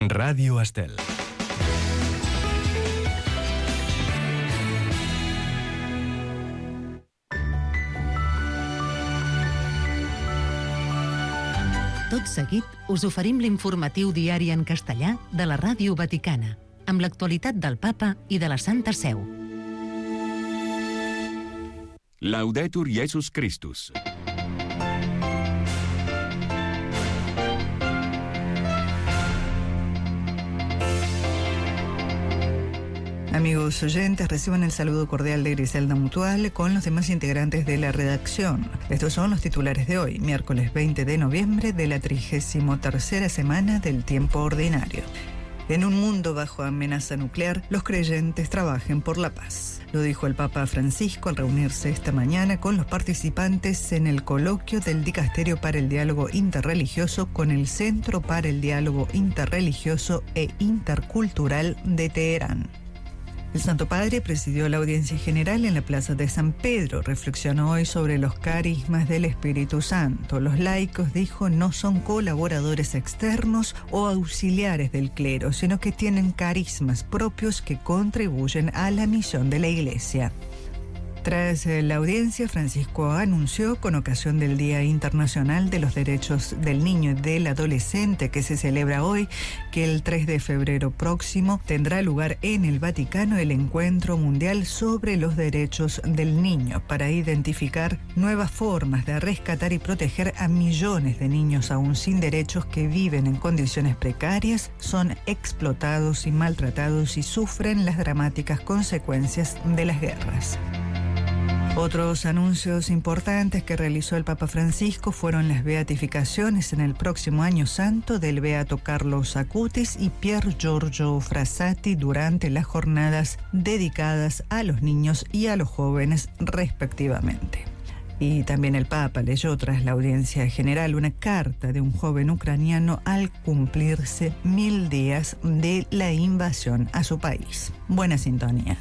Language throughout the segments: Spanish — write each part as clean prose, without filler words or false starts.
Radio Estel. Tot seguit, us oferim l'informatiu diari en castellà de la Ràdio Vaticana, amb l'actualitat del Papa i de la Santa Seu. Laudetur Jesus Christus. Amigos oyentes, reciban el saludo cordial de Griselda Mutual con los demás integrantes de la redacción. Estos son los titulares de hoy, miércoles 20 de noviembre de la 33ª semana del tiempo ordinario. En un mundo bajo amenaza nuclear, los creyentes trabajen por la paz. Lo dijo el Papa Francisco al reunirse esta mañana con los participantes en el coloquio del Dicasterio para el Diálogo Interreligioso con el Centro para el Diálogo Interreligioso e Intercultural de Teherán. El Santo Padre presidió la audiencia general en la Plaza de San Pedro. Reflexionó hoy sobre los carismas del Espíritu Santo. Los laicos, dijo, no son colaboradores externos o auxiliares del clero, sino que tienen carismas propios que contribuyen a la misión de la Iglesia. Tras la audiencia, Francisco anunció, con ocasión del Día Internacional de los Derechos del Niño y del Adolescente, que se celebra hoy, que el 3 de febrero próximo tendrá lugar en el Vaticano el Encuentro Mundial sobre los Derechos del Niño, para identificar nuevas formas de rescatar y proteger a millones de niños aún sin derechos que viven en condiciones precarias, son explotados y maltratados y sufren las dramáticas consecuencias de las guerras. Otros anuncios importantes que realizó el Papa Francisco fueron las beatificaciones en el próximo Año Santo del Beato Carlos Acutis y Pier Giorgio Frassati durante las jornadas dedicadas a los niños y a los jóvenes respectivamente. Y también el Papa leyó tras la audiencia general una carta de un joven ucraniano al cumplirse 1000 días de la invasión a su país. Buena sintonía.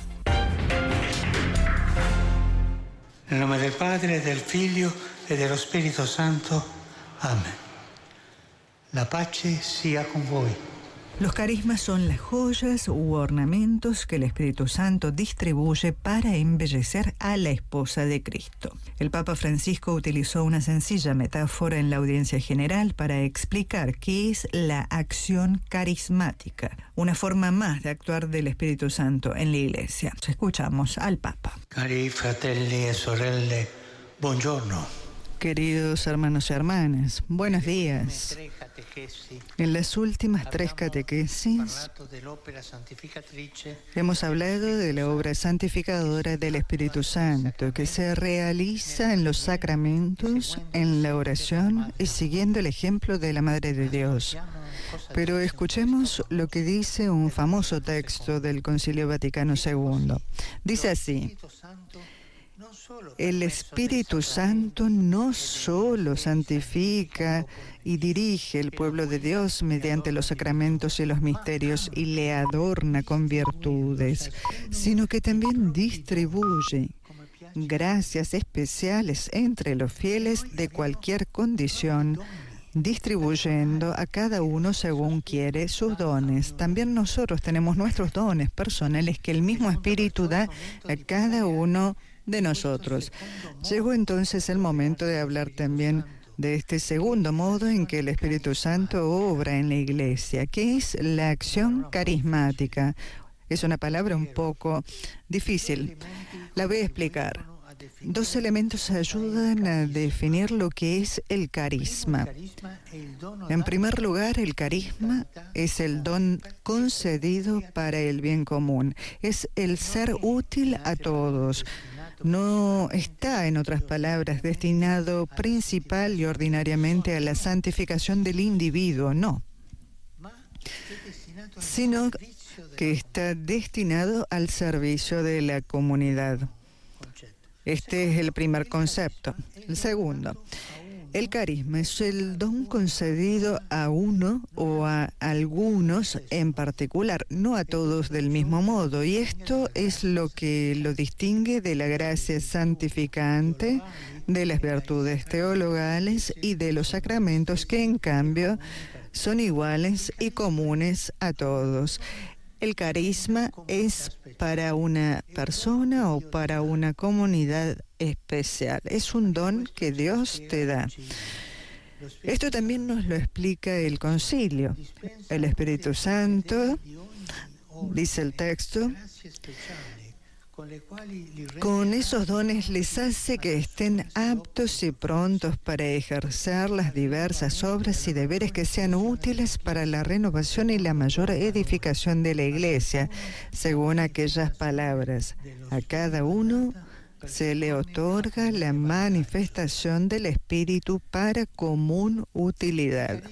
Nel nome del Padre, del Figlio e dello Spirito Santo. Amén. La pace sia con voi. Los carismas son las joyas u ornamentos que el Espíritu Santo distribuye para embellecer a la esposa de Cristo. El Papa Francisco utilizó una sencilla metáfora en la audiencia general para explicar qué es la acción carismática, una forma más de actuar del Espíritu Santo en la Iglesia. Escuchamos al Papa. Cari fratelli e sorelle, buongiorno. Queridos hermanos y hermanas, buenos días. En las últimas 3 catequesis hemos hablado de la obra santificadora del Espíritu Santo que se realiza en los sacramentos, en la oración y siguiendo el ejemplo de la Madre de Dios. Pero escuchemos lo que dice un famoso texto del Concilio Vaticano II. Dice así: el Espíritu Santo no solo santifica y dirige el pueblo de Dios mediante los sacramentos y los misterios y le adorna con virtudes, sino que también distribuye gracias especiales entre los fieles de cualquier condición, distribuyendo a cada uno según quiere sus dones. También nosotros tenemos nuestros dones personales que el mismo Espíritu da a cada uno de nosotros. Llegó entonces el momento de hablar también de este segundo modo en que el Espíritu Santo obra en la Iglesia, que es la acción carismática. Es una palabra un poco difícil. La voy a explicar. 2 elementos ayudan a definir lo que es el carisma. En primer lugar, el carisma es el don concedido para el bien común. Es el ser útil a todos. No está, en otras palabras, destinado principal y ordinariamente a la santificación del individuo, no, sino que está destinado al servicio de la comunidad. Este es el primer concepto. El segundo, el carisma es el don concedido a uno o a algunos en particular, no a todos del mismo modo. Y esto es lo que lo distingue de la gracia santificante, de las virtudes teologales y de los sacramentos que en cambio son iguales y comunes a todos. El carisma es para una persona o para una comunidad especial. Es un don que Dios te da. Esto también nos lo explica el concilio. El Espíritu Santo, dice el texto, con esos dones les hace que estén aptos y prontos para ejercer las diversas obras y deberes que sean útiles para la renovación y la mayor edificación de la Iglesia, según aquellas palabras. A cada uno se le otorga la manifestación del Espíritu para común utilidad.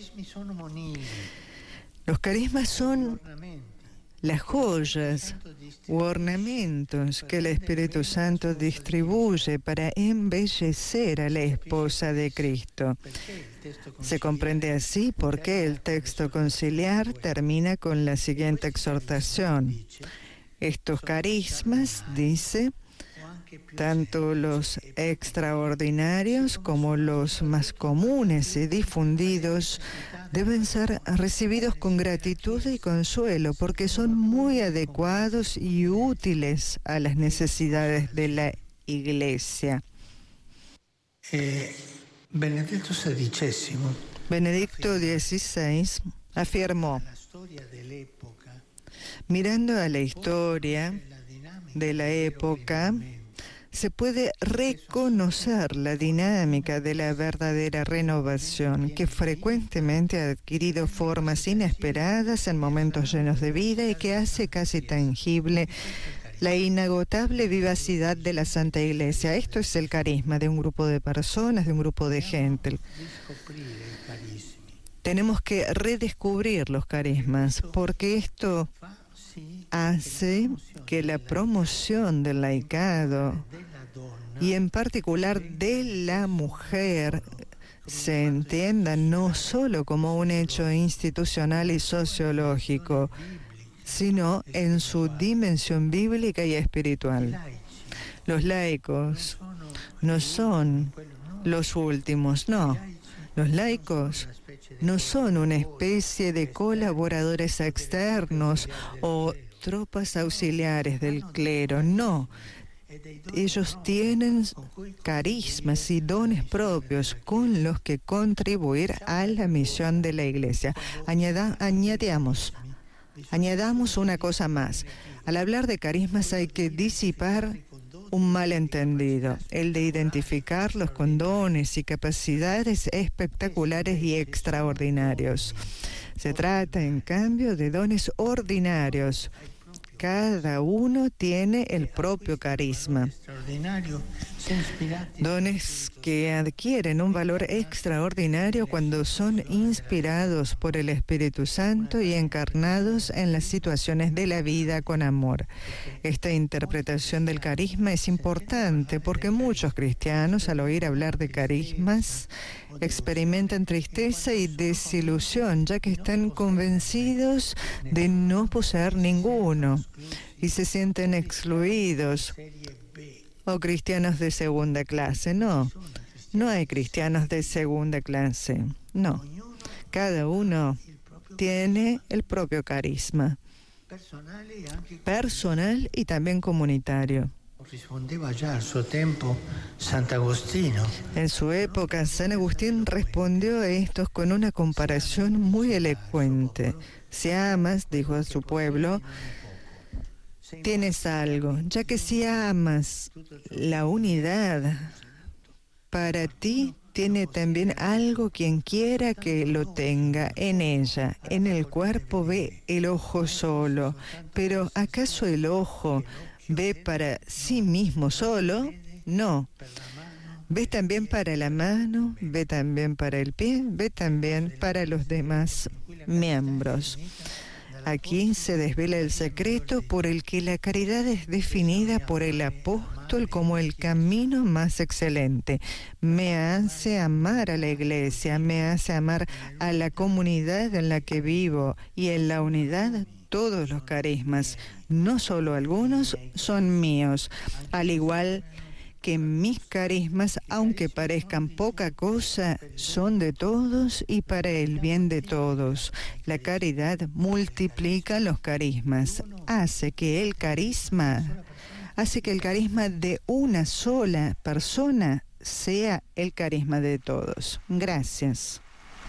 Los carismas son las joyas u ornamentos que el Espíritu Santo distribuye para embellecer a la esposa de Cristo. Se comprende así por qué el texto conciliar termina con la siguiente exhortación. Estos carismas, dice, tanto los extraordinarios como los más comunes y difundidos deben ser recibidos con gratitud y consuelo porque son muy adecuados y útiles a las necesidades de la Iglesia. Benedetto XVI afirmó: mirando a la historia de la época, se puede reconocer la dinámica de la verdadera renovación, que frecuentemente ha adquirido formas inesperadas en momentos llenos de vida y que hace casi tangible la inagotable vivacidad de la Santa Iglesia. Esto es el carisma de un grupo de personas, de un grupo de gente. Tenemos que redescubrir los carismas, porque esto hace que la promoción del laicado y en particular de la mujer se entienda no solo como un hecho institucional y sociológico, sino en su dimensión bíblica y espiritual. Los laicos no son los últimos, no. Los laicos no son una especie de colaboradores externos o tropas auxiliares del clero, no. Ellos tienen carismas y dones propios con los que contribuir a la misión de la Iglesia. Añadamos una cosa más. Al hablar de carismas hay que disipar un malentendido, el de identificarlos con dones y capacidades espectaculares y extraordinarios. Se trata, en cambio, de dones ordinarios. Cada uno tiene el propio carisma. Dones que adquieren un valor extraordinario cuando son inspirados por el Espíritu Santo y encarnados en las situaciones de la vida con amor. Esta interpretación del carisma es importante porque muchos cristianos, al oír hablar de carismas, experimentan tristeza y desilusión, ya que están convencidos de no poseer ninguno y se sienten excluidos o cristianos de segunda clase. No hay cristianos de segunda clase, no. Cada uno tiene el propio carisma, personal y también comunitario. En su época, San Agustín respondió a estos con una comparación muy elocuente. Si amas, dijo a su pueblo, tienes algo, ya que si amas la unidad, para ti tiene también algo quien quiera que lo tenga en ella. En el cuerpo ve el ojo solo, pero ¿acaso el ojo ve para sí mismo solo? No. Ve también para la mano, ve también para el pie, ve también para los demás miembros. Aquí se desvela el secreto por el que la caridad es definida por el apóstol como el camino más excelente. Me hace amar a la Iglesia, me hace amar a la comunidad en la que vivo y en la unidad todos los carismas, no solo algunos, son míos, al igual que mis carismas, aunque parezcan poca cosa, son de todos y para el bien de todos. La caridad multiplica los carismas, hace que el carisma de una sola persona sea el carisma de todos. Gracias.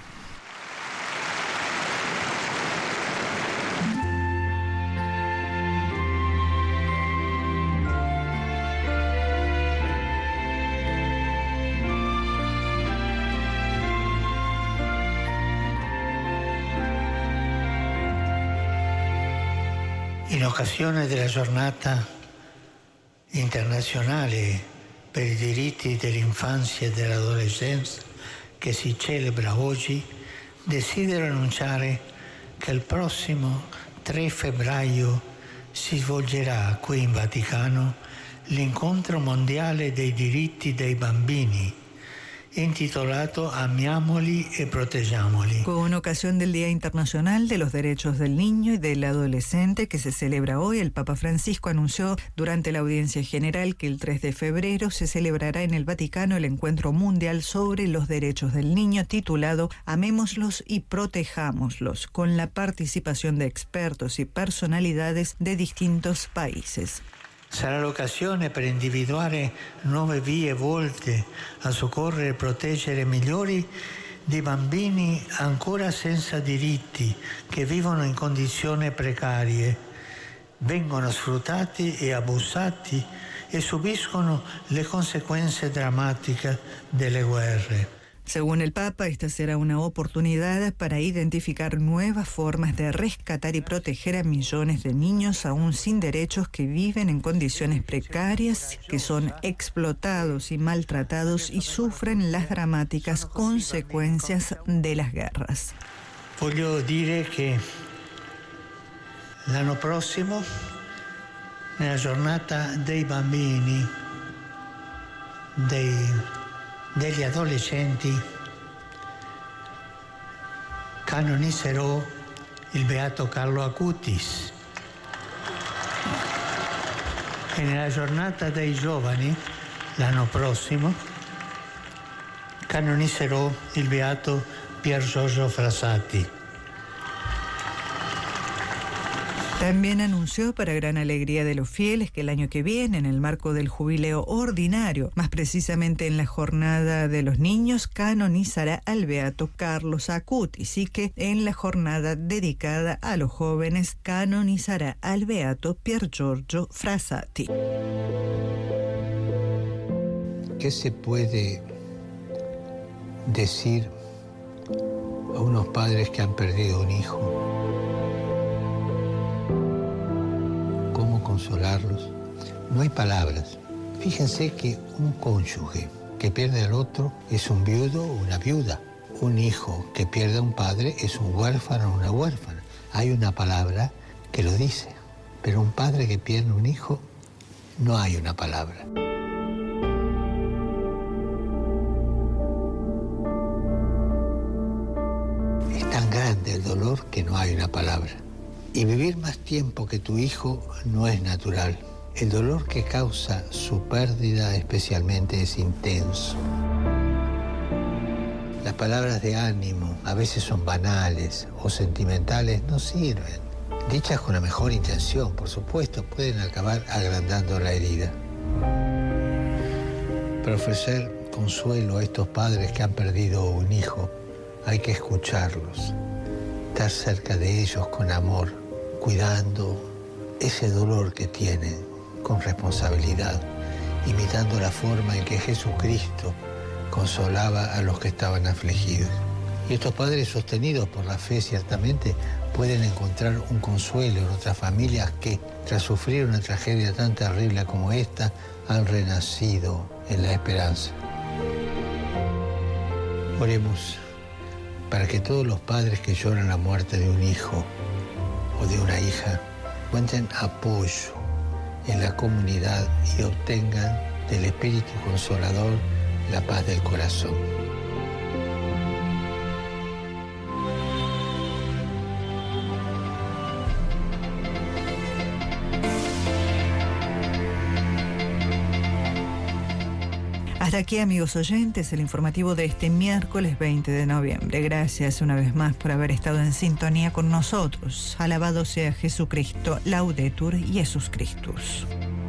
In occasione della giornata internazionale per i diritti dell'infanzia e dell'adolescenza che si celebra oggi, desidero annunciare che il prossimo 3 febbraio si svolgerà qui in Vaticano l'incontro mondiale dei diritti dei bambini, intitolato Amiamoli e Proteggiamoli. Con ocasión del Día Internacional de los Derechos del Niño y del Adolescente que se celebra hoy, el Papa Francisco anunció durante la audiencia general que el 3 de febrero se celebrará en el Vaticano el Encuentro Mundial sobre los Derechos del Niño, titulado Amémoslos y Protejámoslos, con la participación de expertos y personalidades de distintos países. Sarà l'occasione per individuare nuove vie volte a soccorrere e proteggere migliori di bambini ancora senza diritti, che vivono in condizioni precarie, vengono sfruttati e abusati e subiscono le conseguenze drammatiche delle guerre. Según el Papa, esta será una oportunidad para identificar nuevas formas de rescatar y proteger a millones de niños aún sin derechos que viven en condiciones precarias, que son explotados y maltratados y sufren las dramáticas consecuencias de las guerras. Voglio dire che l'anno prossimo, nella giornata dei bambini, degli adolescenti, canonizzerò il beato Carlo Acutis, e nella giornata dei giovani, l'anno prossimo, canonizzerò il beato Pier Giorgio Frassati. También anunció, para gran alegría de los fieles, que el año que viene, en el marco del jubileo ordinario, más precisamente en la jornada de los niños, canonizará al beato Carlos Acutis, y que en la jornada dedicada a los jóvenes canonizará al beato Pier Giorgio Frassati. ¿Qué se puede decir a unos padres que han perdido un hijo? ¿Cómo consolarlos? No hay palabras. Fíjense que un cónyuge que pierde al otro es un viudo o una viuda. Un hijo que pierde a un padre es un huérfano o una huérfana. Hay una palabra que lo dice, pero un padre que pierde un hijo, no hay una palabra. Es tan grande el dolor que no hay una palabra. Y vivir más tiempo que tu hijo no es natural. El dolor que causa su pérdida especialmente es intenso. Las palabras de ánimo, a veces son banales o sentimentales, no sirven. Dichas con la mejor intención, por supuesto, pueden acabar agrandando la herida. Para ofrecer consuelo a estos padres que han perdido un hijo, hay que escucharlos, estar cerca de ellos con amor, cuidando ese dolor que tienen con responsabilidad, imitando la forma en que Jesucristo consolaba a los que estaban afligidos. Y estos padres, sostenidos por la fe, ciertamente pueden encontrar un consuelo en otras familias que, tras sufrir una tragedia tan terrible como esta, han renacido en la esperanza. Oremos para que todos los padres que lloran la muerte de un hijo o de una hija encuentren apoyo en la comunidad y obtengan del Espíritu Consolador la paz del corazón. Hasta aquí, amigos oyentes, el informativo de este miércoles 20 de noviembre. Gracias una vez más por haber estado en sintonía con nosotros. Alabado sea Jesucristo, Laudetur Jesus Christus.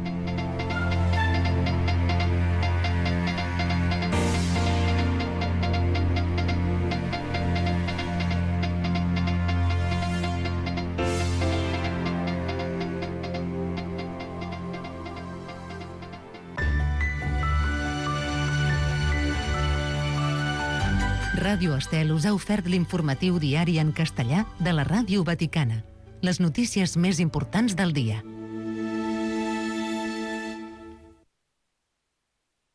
Ràdio Estel us ha ofert l'informatiu diari en castellà de la Ràdio Vaticana. Les notícies més importants del dia.